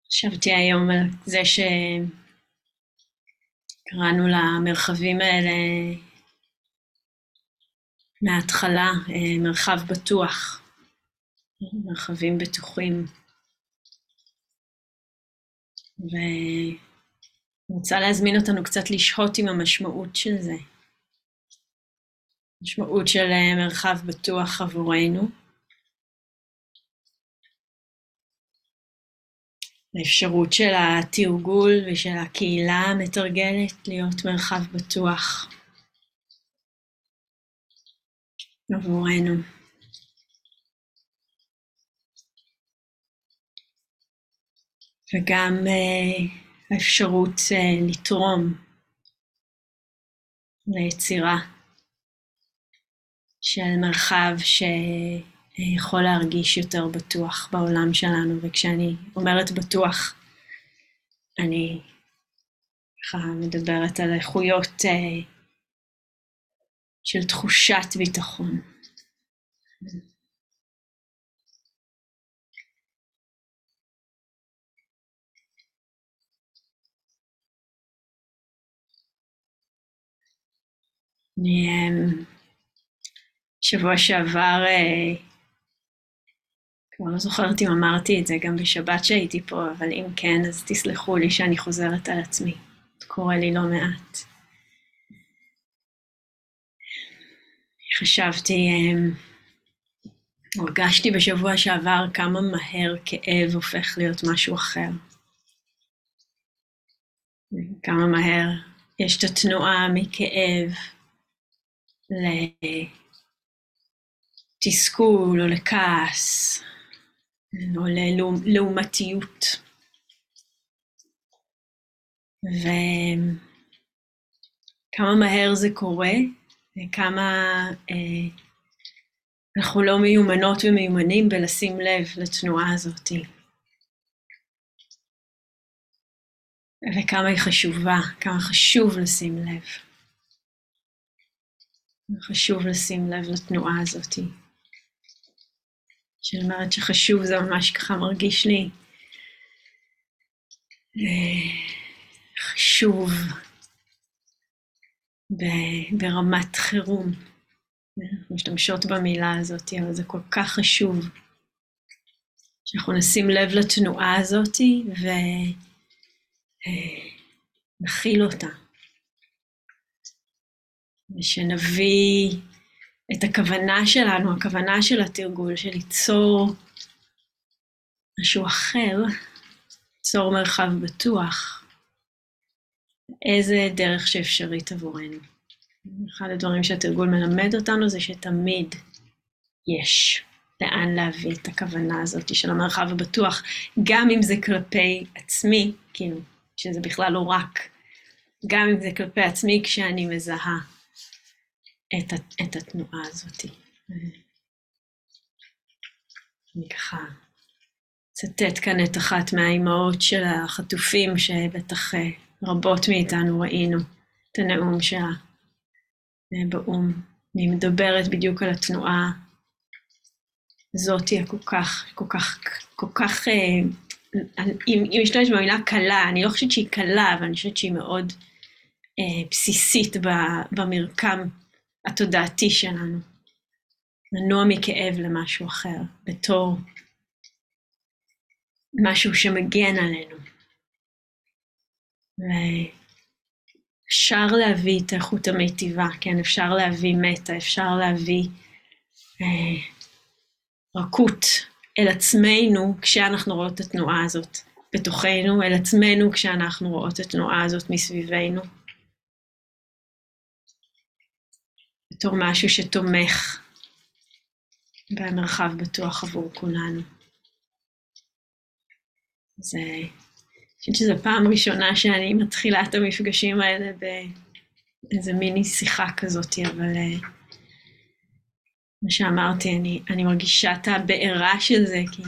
חשבתי היום על זה שקראנו למרחבים האלה מההתחלה, מרחב בטוח, מרחבים בטוחים. ואני רוצה להזמין אותנו קצת לשהות עם המשמעות של זה. משמעות של מרחב בטוח עבורנו. האפשרות של התרגול ושל הקהילה המתרגלת להיות מרחב בטוח עבורנו. וגם האפשרות לתרום ליצירה של מרחב שיכול להרגיש יותר בטוח בעולם שלנו. וכשאני אומרת בטוח, אני מדברת על איכויות של תחושת ביטחון. שבוע שעבר, כבר לא זוכרת אם אמרתי את זה גם בשבת שהייתי פה, אבל אם כן, אז תסלחו לי שאני חוזרת על עצמי. זה קורה לי לא מעט. הרגשתי בשבוע שעבר כמה מהר כאב הופך להיות משהו אחר. כמה מהר יש את התנועה מכאב לתסכול או לכעס או ללעומתיות. וכמה מהר זה קורה, וכמה אנחנו לא מיומנות ומיומנים בלשים לב לתנועה הזאת. וכמה היא חשובה, כמה חשוב לשים לב. חשוב לשים לב לתנועה הזאת. שאני אומרת שחשוב, זה ממש ככה מרגיש לי חשוב ברמת חירום. משתמשות במילה הזאת, אבל זה כל כך חשוב שאנחנו נשים לב לתנועה הזאת ונכיל אותה. ושנביא את הכוונה שלנו, הכוונה של התרגול, של ליצור משהו אחר, ליצור מרחב בטוח, איזה דרך שאפשרית עבורנו. אחד הדברים שהתרגול מלמד אותנו זה שתמיד יש לאן להביא את הכוונה הזאת של המרחב הבטוח, גם אם זה כלפי עצמי, כאילו, שזה בכלל לא רק, גם אם זה כלפי עצמי כשאני מזהה את התנועה הזאת. אני ככה צטט כאן את אחת מהאימהות של החטופים, שבטח רבות מאיתנו ראינו את הנאום שלה באום. אני מדברת בדיוק על התנועה הזאת כל כך, אם משתמש במילה קלה, אני לא חושבת שהיא קלה, אבל אני חושבת שהיא מאוד בסיסית במרקם התודעתי שלנו. לנוע מכאב למשהו אחר, בתור משהו שמגן עלינו. ואפשר להביא את האיכות המיטיבה, כן, אפשר להביא מטה, אפשר להביא רכות אל עצמנו כשאנחנו רואות את התנועה הזאת בתוכנו, אל עצמנו כשאנחנו רואות את התנועה הזאת מסביבנו. בתור משהו שתומך במרחב בטוח עבור כולנו. אני חושבת שזו פעם ראשונה שאני מתחילה את המפגשים האלה באיזה מיני שיחה כזאת, אבל מה שאמרתי, אני מרגישה את הבעירה של זה, כי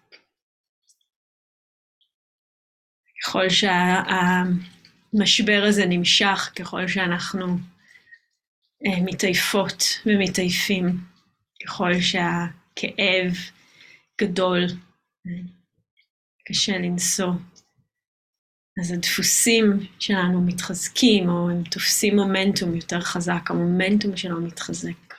ככל שהמשבר הזה נמשך, ככל שאנחנו מתעייפות ומתעייפים, ככל שהכאב גדול, קשה לנסוע. אז הדפוסים שלנו מתחזקים, או הם תופסים מומנטום יותר חזק, המומנטום שלו מתחזק.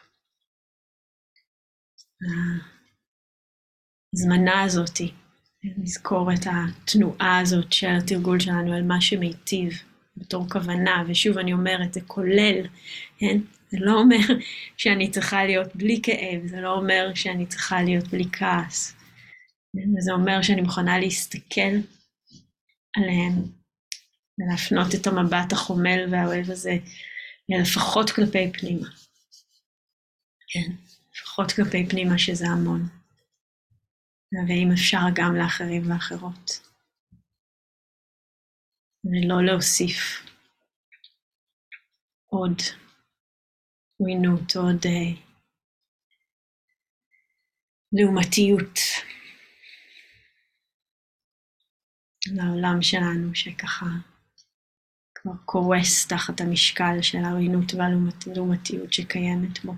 הזמנה הזאת, נזכור את התנועה הזאת של התרגול שלנו על מה שמיטיב בתור כוונה, ושוב אני אומרת, זה כולל, כן? זה לא אומר שאני צריכה להיות בלי כאב, זה לא אומר שאני צריכה להיות בלי כעס, זה אומר שאני מוכנה להסתכל עליהם, ולהפנות את המבט החומל והאוהב הזה, לפחות כלפי פנימה. כן, לפחות כלפי פנימה שזה המון. ואם אפשר גם לאחרים ואחרות. ולא להוסיף עוד עוינות, עוד לעומתיות לעולם שלנו שככה כבר קורס תחת המשקל של העוינות והלעומתיות שקיימת בו.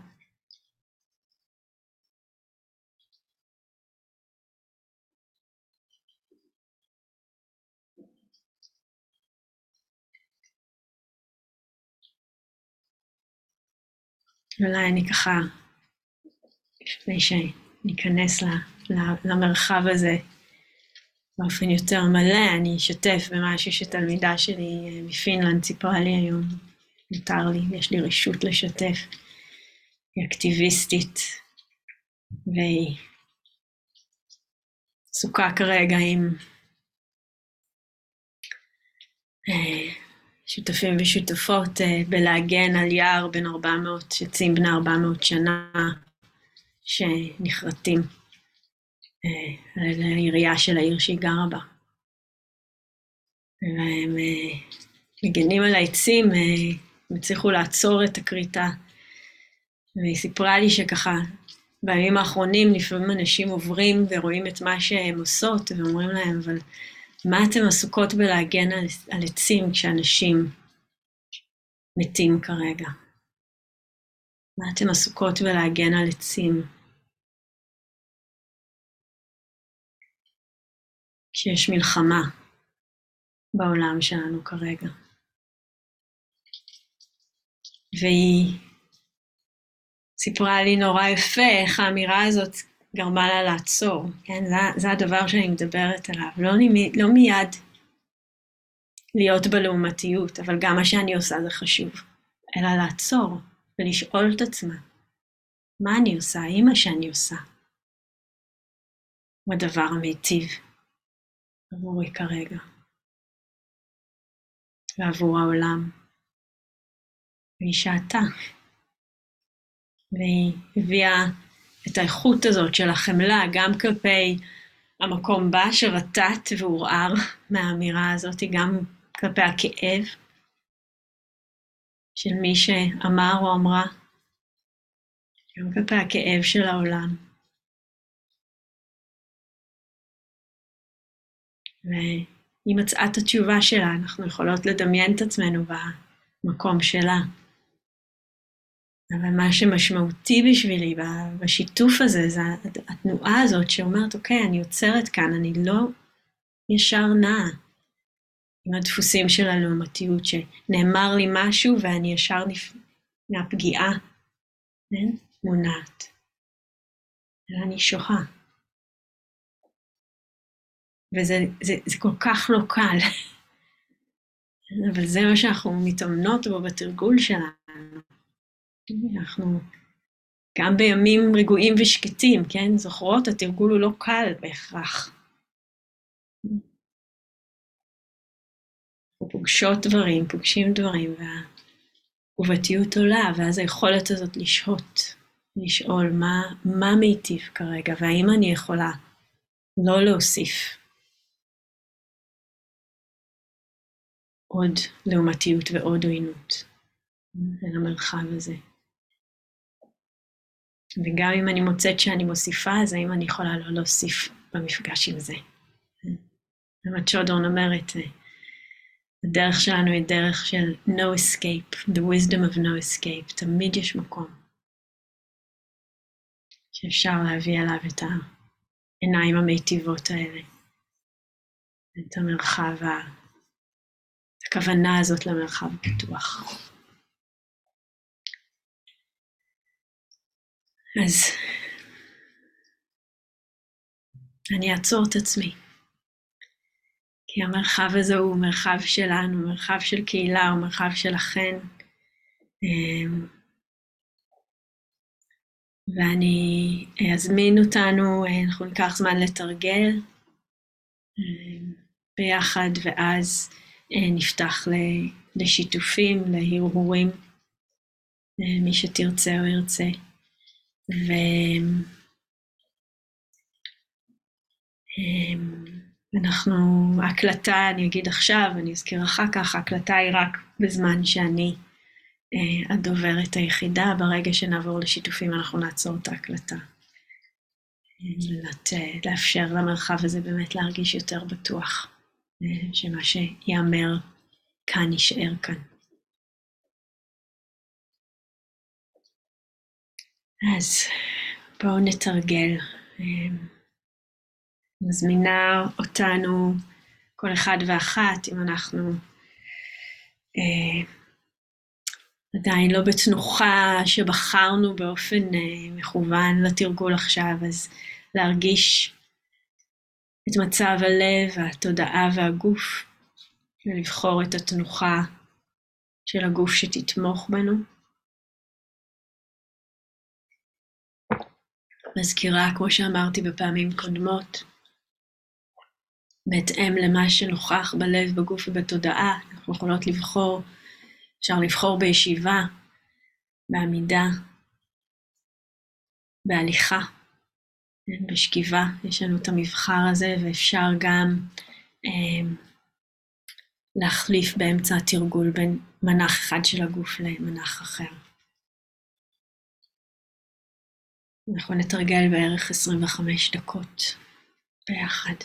אולי אני ככה, לפני שניכנס למרחב הזה באופן יותר מלא, אני אשתף במשהו שתלמידה שלי מפינלנד סיפרה לי היום, מותר לי, יש לי רשות לשתף, היא אקטיביסטית, והיא עסוקה כרגע עם שותפים ושותפות בלהגן על יער בין 400, עצים בני 400 שנה שנחרטים על העירייה של העיר שהיא גרה בה. והם מגנים על העצים, הם הצליחו לעצור את הכריתה. והיא סיפרה לי שככה בימים האחרונים לפעמים אנשים עוברים ורואים את מה שהם עושות ואומרים להם, אבל מה אתם עסוקות בלהגן על עצים כשאנשים מתים כרגע? מה אתם עסוקות בלהגן על עצים? כשיש מלחמה בעולם שלנו כרגע. והיא סיפרה לי נורא יפה איך האמירה הזאת גרמה לה לעצור. כן? זה הדבר שאני מדברת עליו. לא מיד להיות בלעומתיות, אבל גם מה שאני עושה זה חשוב. אלא לעצור ולשאול את עצמה, מה אני עושה? האם מה שאני עושה הוא הדבר המיטיב עבורי כרגע, ועבור העולם. והיא שעתה, והיא הביאה את האיכות הזאת של החמלה, גם כלפי המקום בה שרטט והורער מהאמירה הזאת, גם כלפי הכאב של מי שאמר או אמרה, גם כלפי הכאב של העולם. והיא מצאה את התשובה שלה, אנחנו יכולות לדמיין את עצמנו במקום שלה. אבל מה שמשמעותי בשבילי בשיתוף הזה, זה התנועה הזאת שאומרת, אוקיי, אני עוצרת כאן, אני לא ישר נעה עם הדפוסים של הלעומתיות, שנאמר לי משהו ואני ישר מהפגיעה, מונעת. אלא אני שוחה. וזה כל כך לא קל. אבל זה מה שאנחנו מתאמנות בו בתרגול שלנו. אנחנו גם בימים רגועים ושקטים, כן? זוכרות, התרגול הוא לא קל בהכרח. אנחנו פוגשים דברים, והתגובתיות עולה, ואז היכולת הזאת לשאול מה מיטיב כרגע, והאם אני יכולה לא להוסיף עוד לעומתיות ועוד עוינות אל המרחב הזה. וגם אם אני מוצאת שאני מוסיפה, אז האם אני יכולה לא להוסיף במפגש עם זה. באמת שודורן אומרת, הדרך שלנו היא דרך של no escape, the wisdom of no escape, תמיד יש מקום שאפשר להביא אליו את העיניים המיטיבות האלה. את המרחב, את הכוונה הזאת למרחב פתוח. אז אני אעצור את עצמי, כי המרחב הזה הוא מרחב שלנו, מרחב של קהילה, הוא מרחב שלכן. ואני אזמין אותנו, אנחנו ניקח זמן לתרגל ביחד, ואז נפתח לשיתופים, להרהורים, מי שתרצה או ירצה. ואנחנו, ההקלטה, אני אגיד עכשיו, אני אזכיר אחר כך, ההקלטה היא רק בזמן שאני הדוברת היחידה. ברגע שנעבור לשיתופים אנחנו נעצור את ההקלטה. לאפשר למרחב הזה באמת להרגיש יותר בטוח, שמה שיאמר כאן יישאר כאן. אז בואו נתרגל. מזמינה אותנו, כל אחד ואחת, אם אנחנו עדיין לא בתנוחה שבחרנו באופן מכוון לתרגול עכשיו, אז להרגיש את מצב הלב, התודעה והגוף, ולבחור את התנוחה של הגוף שתתמוך בנו. מזכירה, כמו שאמרתי בפעמים קודמות, בהתאם למה שנוכח בלב, בגוף ובתודעה, אנחנו יכולות לבחור, אפשר לבחור בישיבה, בעמידה, בהליכה, בשכיבה, יש לנו את המבחר הזה, ואפשר גם להחליף באמצע התרגול בין מנח אחד של הגוף למנח אחר. אנחנו נתרגל בערך 25 דקות ביחד.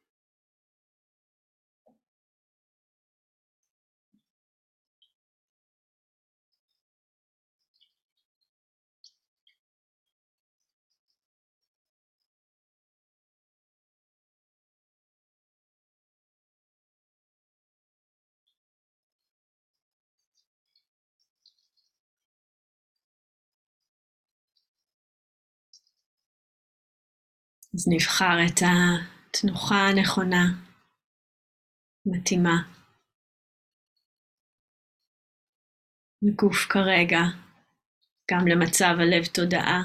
אז נבחר את התנוחה הנכונה, מתאימה. לגוף כרגע, גם למצב הלב תודעה.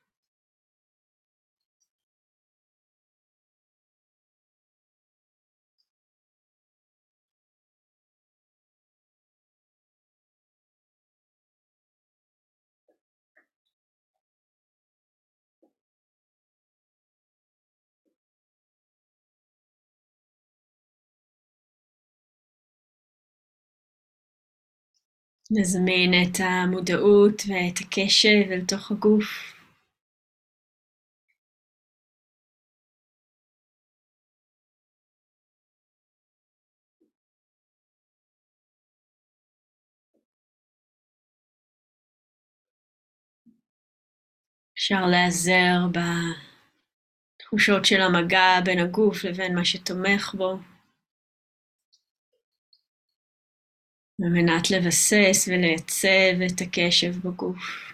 נזמין את המודעות ואת הקשב אל תוך הגוף. אפשר להיעזר בתחושות של המגע בין הגוף לבין מה שתומך בו, על מנת לבסס ולייצב את הקשב בגוף.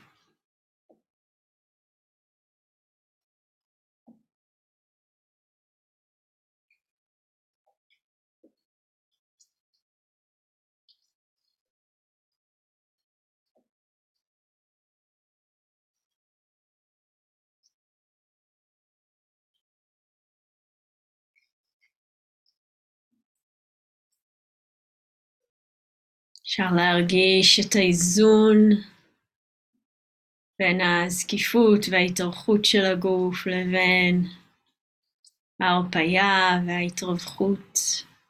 אפשר להרגיש את האיזון בין הזקיפות וההתארכות של הגוף לבין ההרפאיה וההתרווחות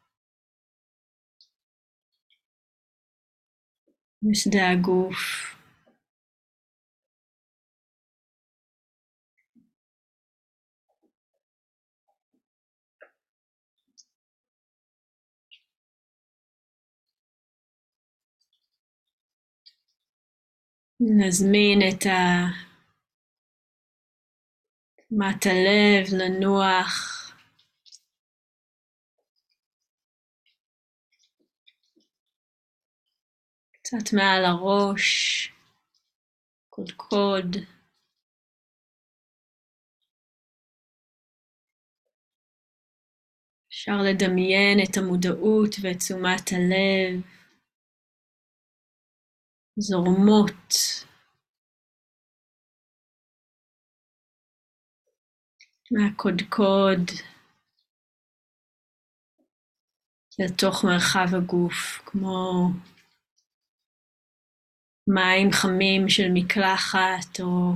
בשדה הגוף. נזמין את תשומת הלב לנוח קצת מעל הראש, קודקוד. אפשר לדמיין את המודעות ואת תשומת הלב זורמות מהקודקוד לתוך מרחב הגוף, כמו מים חמים של מקלחת או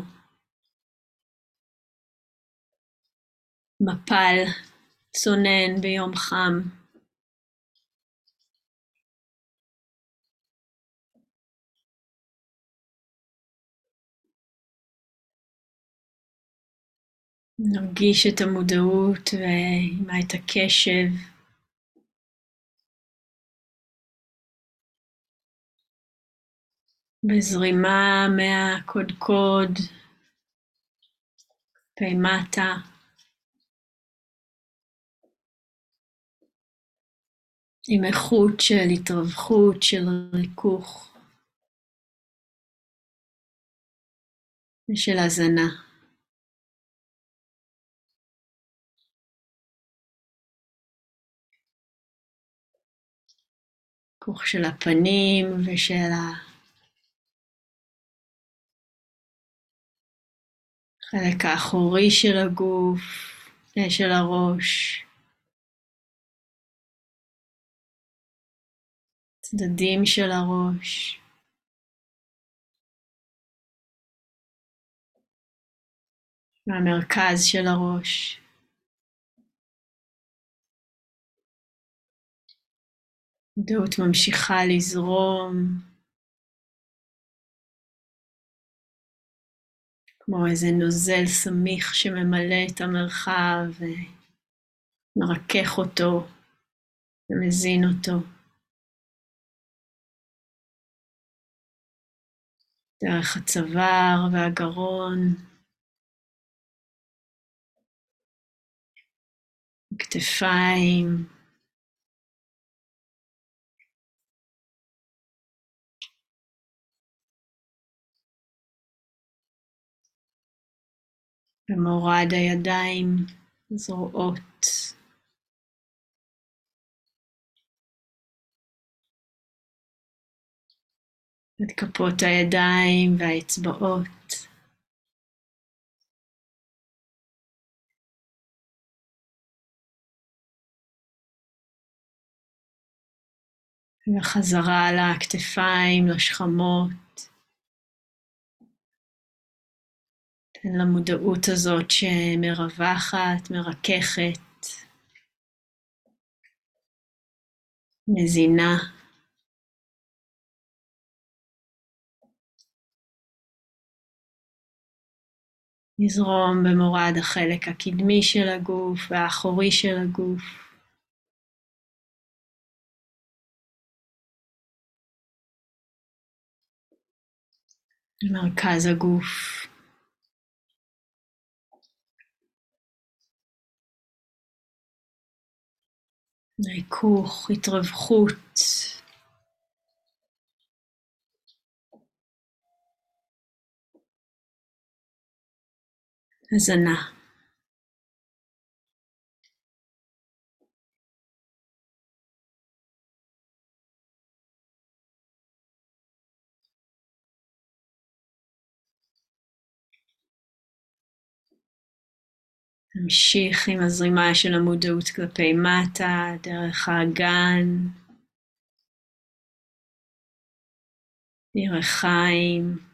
מפל צונן ביום חם. נרגיש את המודעות ועימה את הקשב. בזרימה מהקודקוד, כלפי מטה. עם איכות של התרווחות, של ריכוך ושל הזנה. ריכוך של הפנים ושל החלק האחורי של הגוף, של הראש. צדדים של הראש. מהמרכז של הראש. המודעות ממשיכה לזרום, כמו איזה נוזל סמיך שממלא את המרחב ומרכך אותו ומזין אותו. דרך הצוואר והגרון, כתפיים, במורד הידיים, זרועות, את כפות הידיים והאצבעות. וחזרה לכתפיים, לשכמות. תן למודעות הזאת שמרווחת, מרככת, מזינה. נזרום במורד החלק הקדמי של הגוף והאחורי של הגוף. מרכז הגוף. ריכוך, התרווחות. הזנה. נמשיך עם הזרימה של המודעות כלפי מטה, דרך האגן, ירכיים,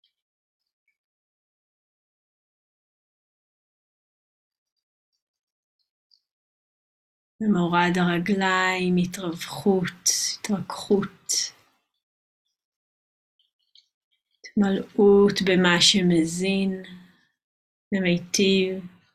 במורד הרגליים, התרווחות, התרככות, התמלאות במה שמזין ומיטיב.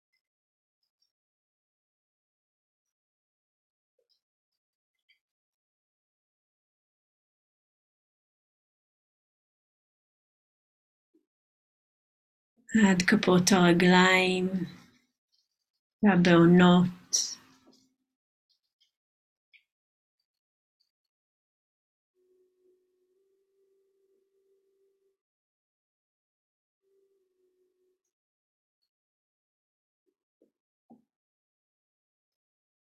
עד כפות הרגליים והבעונות.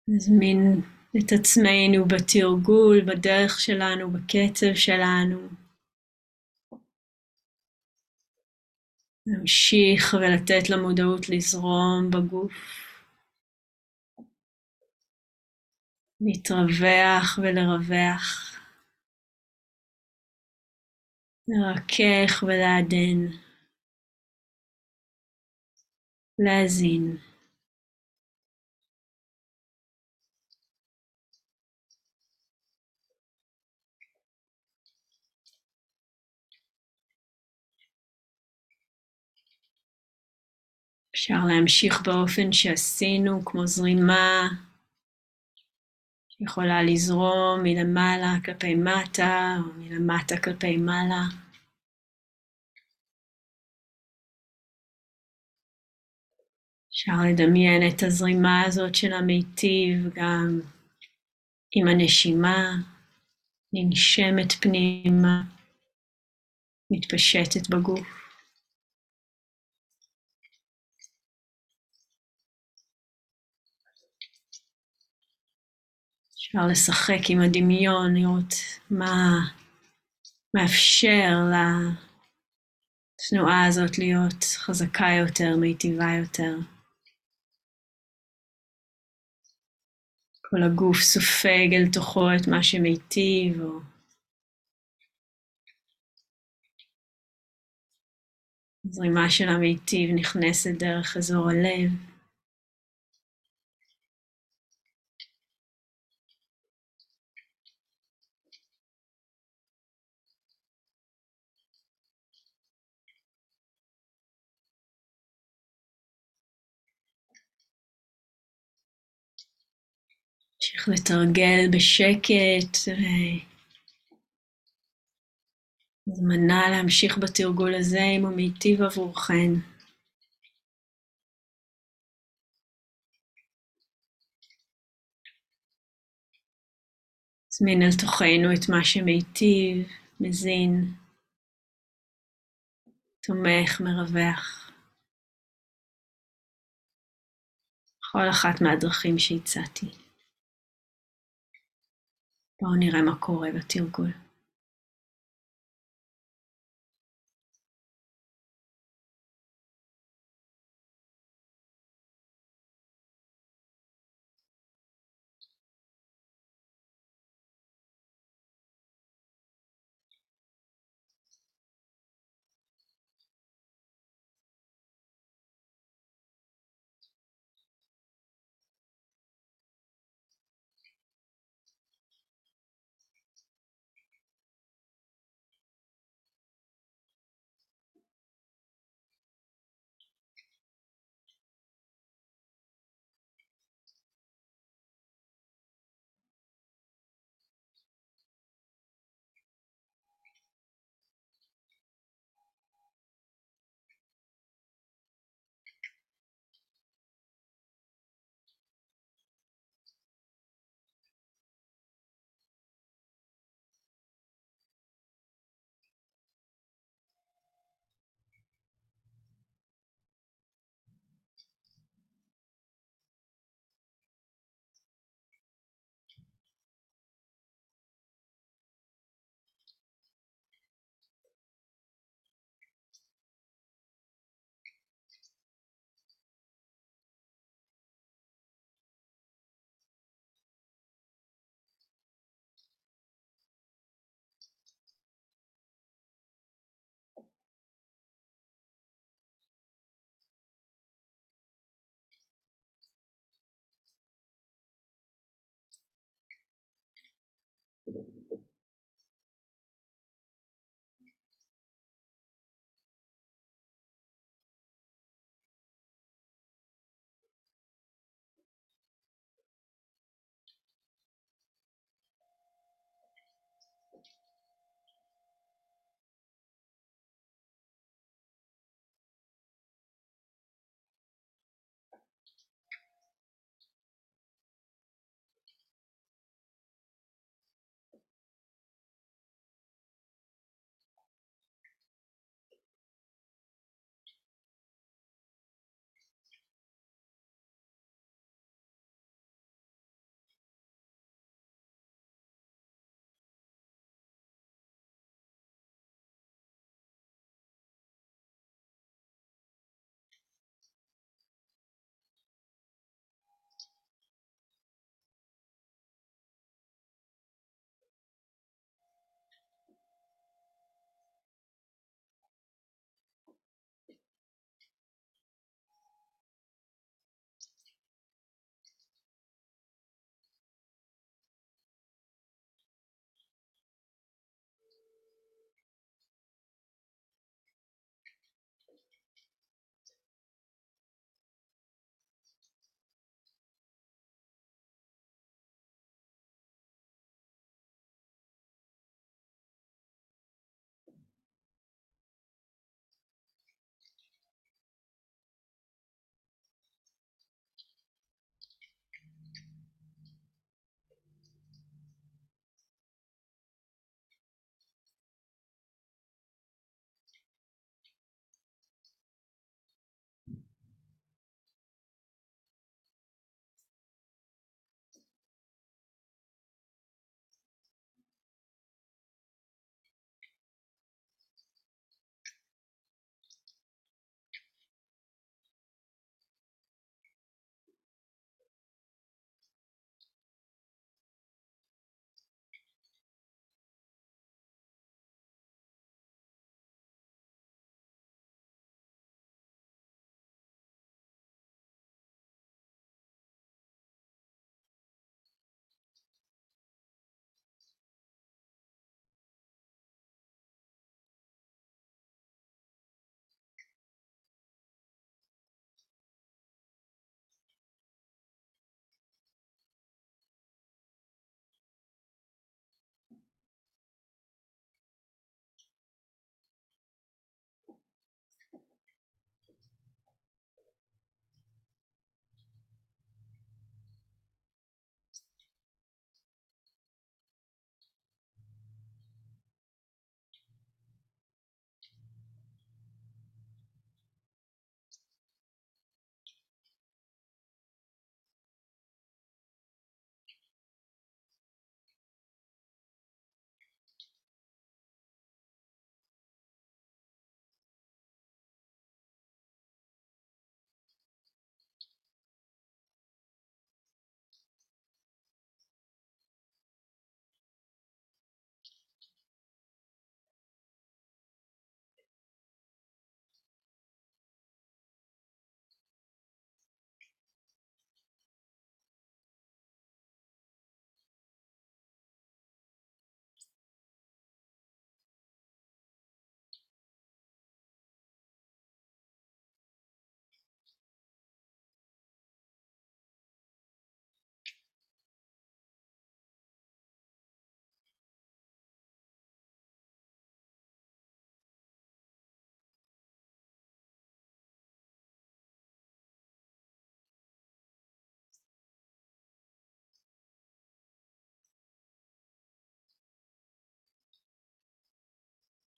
נזמין את עצמנו בתרגול, בדרך שלנו, בקצב שלנו. להמשיך ולתת למודעות לזרום בגוף. להתרווח ולרווח. לרכך ולעדן. להזין. אפשר להמשיך באופן שעשינו, כמו זרימה, יכולה לזרום מלמעלה כלפי מטה, או מלמטה כלפי מעלה. אפשר לדמיין את הזרימה הזאת של המיטיב גם עם הנשימה, ננשמת פנימה, מתפשטת בגוף. אפשר לשחק עם הדמיון, לראות מה מאפשר לתנועה הזאת להיות חזקה יותר, מיטיבה יותר. כל הגוף סופג אל תוכו את מה שמיטיב, או זרימה של המיטיב נכנסת דרך אזור הלב. נמשיך לתרגל בשקט, הזמנה להמשיך בתרגול הזה אם הוא מיטיב עבורכן. זמין אל תוכנו את מה שמיטיב, מזין, תומך, מרווח. כל אחת מהדרכים שהצעתי. בואו נראה מה קורה בתרגול.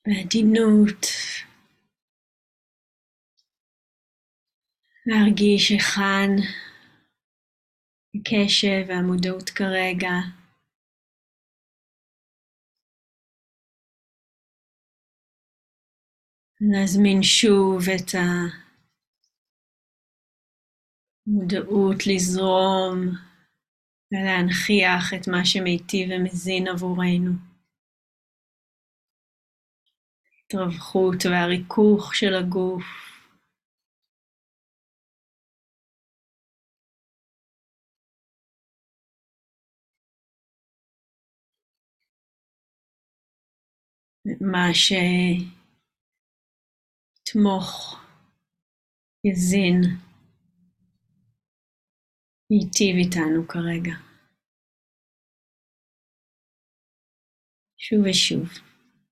בעדינות, להרגיש היכן הקשב והמודעות כרגע, להזמין שוב את המודעות לזרום ולהנכיח את מה שמיטיב ומזין עבורנו. התרווחות והריכוך של הגוף. מה שיתמוך, יזין, ייטיב איתנו כרגע. שוב ושוב.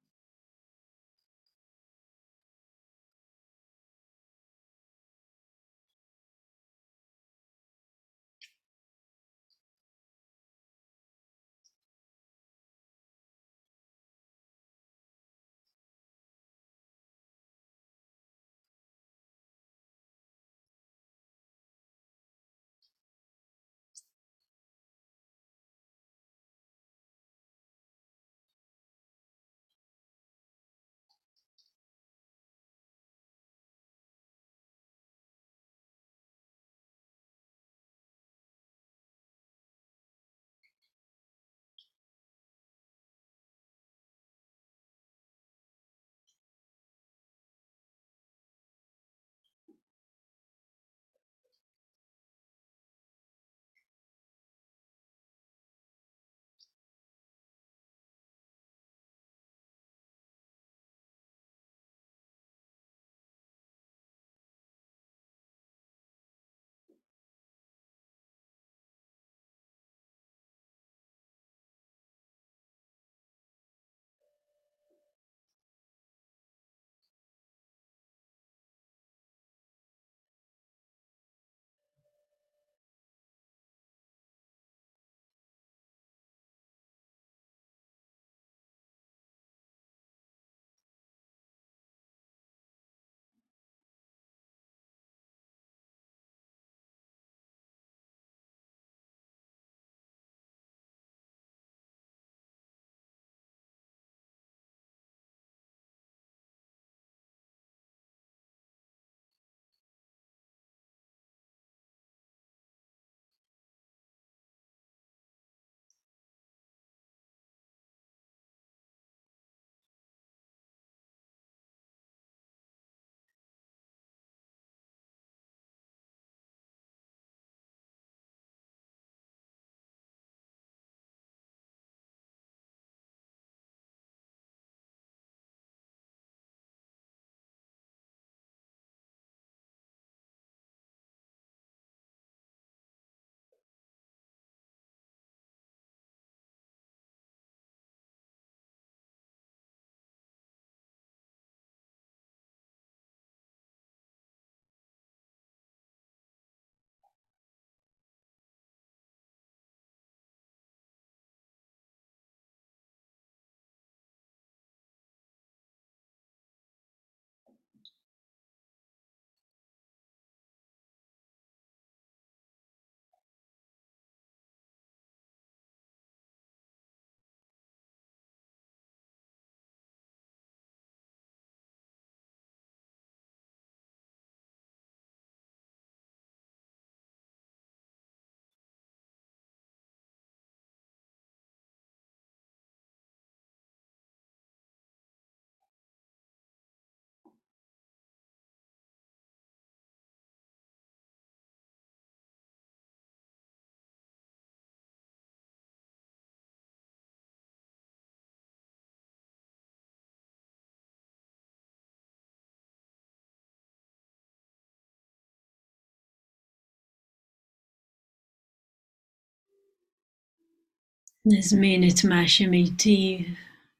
נזמין את מה שמיטיב,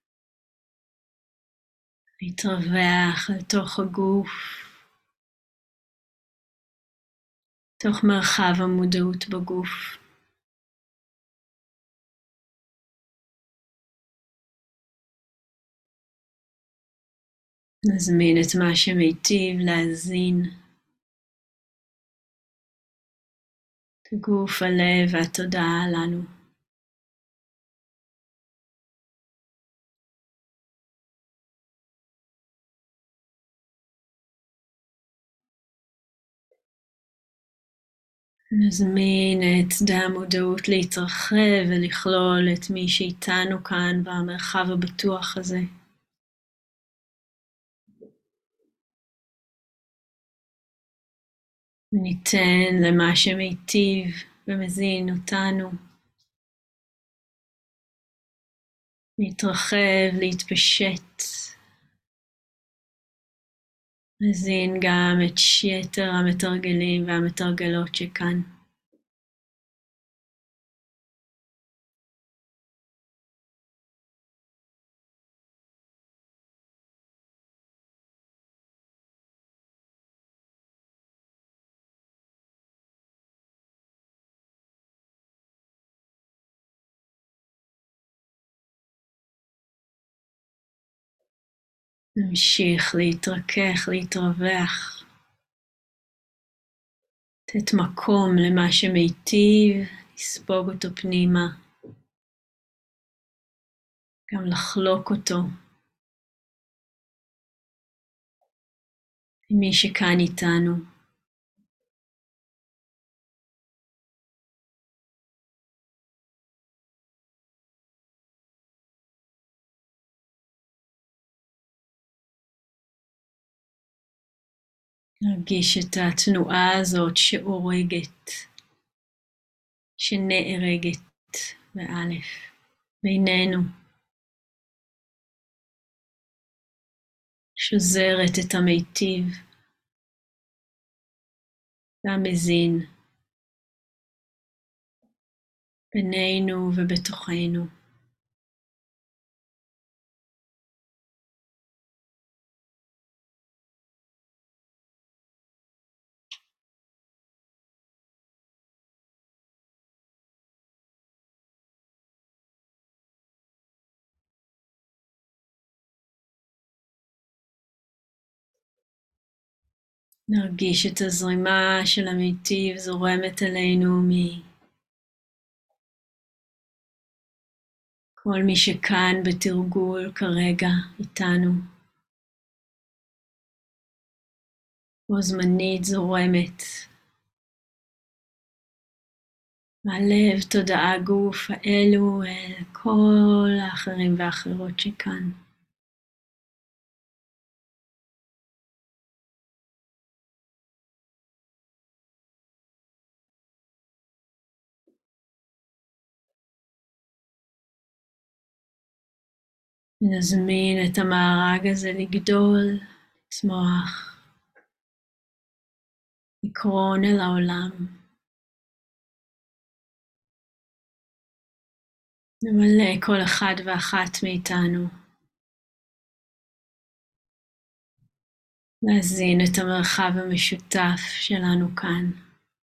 להתרווח על תוך הגוף, תוך מרחב המודעות בגוף. נזמין את מה שמיטיב להזין את הגוף, הלב והתודעה לנו. נזמין את שדה המודעות להתרחב ולכלול את מי שאיתנו כאן במרחב הבטוח הזה. וניתן למה שמיטיב ומזין אותנו להתרחב, להתפשט. נזין גם את יתר המתרגלים והמתרגלות שכאן. נמשיך להתרכך, להתרווח. לתת מקום למה שמיטיב, לספוג אותו פנימה. גם לחלוק אותו עם מי שכאן איתנו. להרגיש את התנועה הזאת שאורגת, שנארגת באלף, בינינו. שוזרת את המיטיב והמזין בינינו ובתוכנו. נרגיש את הזרימה של המיטיב זורמת אלינו מכל מי שכאן בתרגול כרגע איתנו. בו זמנית זורמת מהלב, תודעה, גוף, האלו אל כל האחרים והאחרות שכאן. נזמין את המארג הזה לגדול, לצמוח, לקרון אל העולם. למלא כל אחד ואחת מאיתנו. להזין את המרחב המשותף שלנו כאן.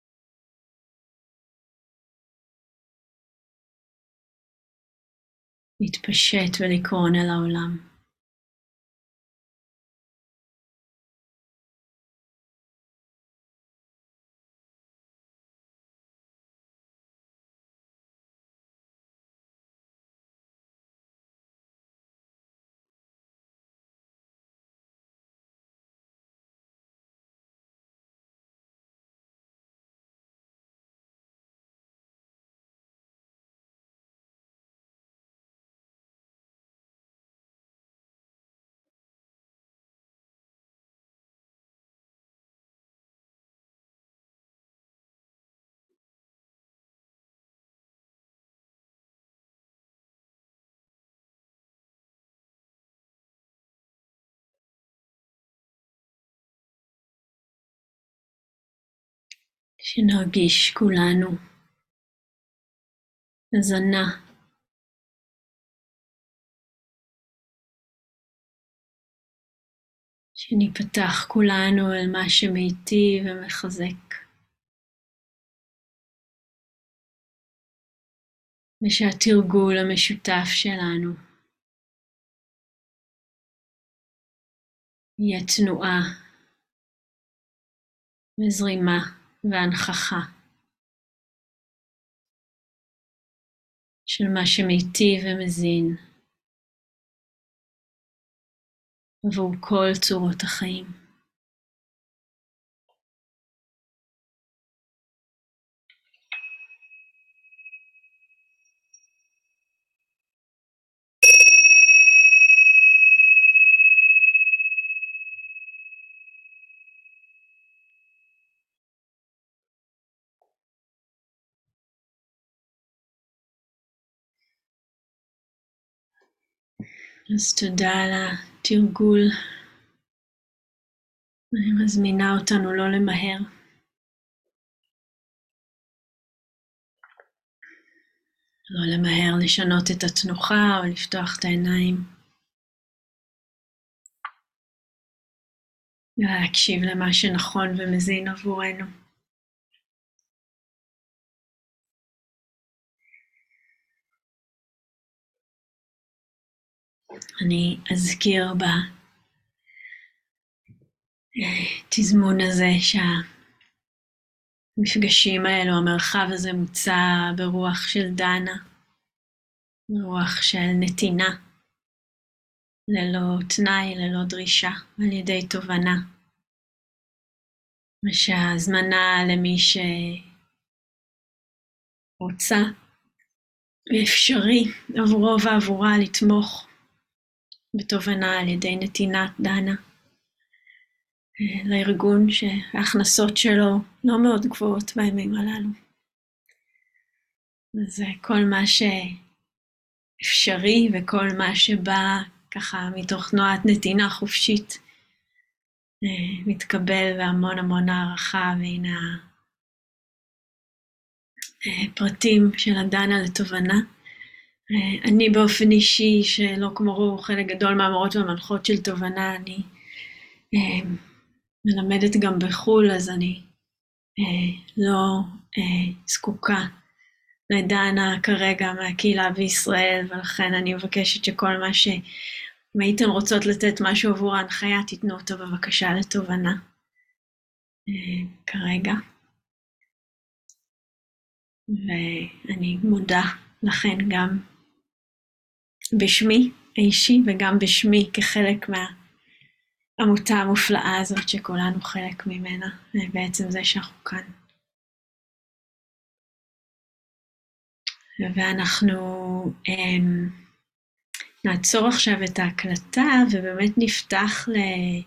להתפשט ולקרון אל העולם. שנרגיש כולנו הזנה. שניפתח כולנו אל מה שמיטיב ומחזק. ושהתרגול המשותף שלנו יהיה תנועה וזרימה והנכחה של מה שמיטיב ומזין עבור כל צורות החיים. אז תודה על התרגול. אני מזמינה אותנו לא למהר. לא למהר לשנות את התנוחה או לפתוח את העיניים. להקשיב למה שנכון ומזין עבורנו. אני אזכיר בתזמון הזה שהמפגשים האלו, המרחב הזה מוצע ברוח של דנה, ברוח של נתינה, ללא תנאי, ללא דרישה, על ידי תובנה. ושהזמנה למי שרוצה ואפשרי עבורו ועבורה לתמוך בתובנה על ידי נתינת דנה לארגון שההכנסות שלו לא מאוד גבוהות בימים הללו. אז כל מה שאפשרי וכל מה שבא ככה מתוך תנועת נתינה חופשית מתקבל והמון המון הערכה. והנה הפרטים של הדנה לתובנה. אני באופן אישי, שלא כמו חלק גדול מהמורות והמנחות של תובנה, אני מלמדת גם בחול, אז אני לא זקוקה לדנה כרגע מהקהילה בישראל, ולכן אני מבקשת שכל מה אם הייתן רוצות לתת משהו עבור ההנחיה, תיתנו אותו בבקשה לתובנה כרגע. ואני מודה לכן גם בשמי האישי וגם בשמי כחלק מהעמותה המופלאה הזאת שכולנו חלק ממנה, בעצם זה שאנחנו כאן. ואנחנו נעצור עכשיו את ההקלטה ובאמת נפתח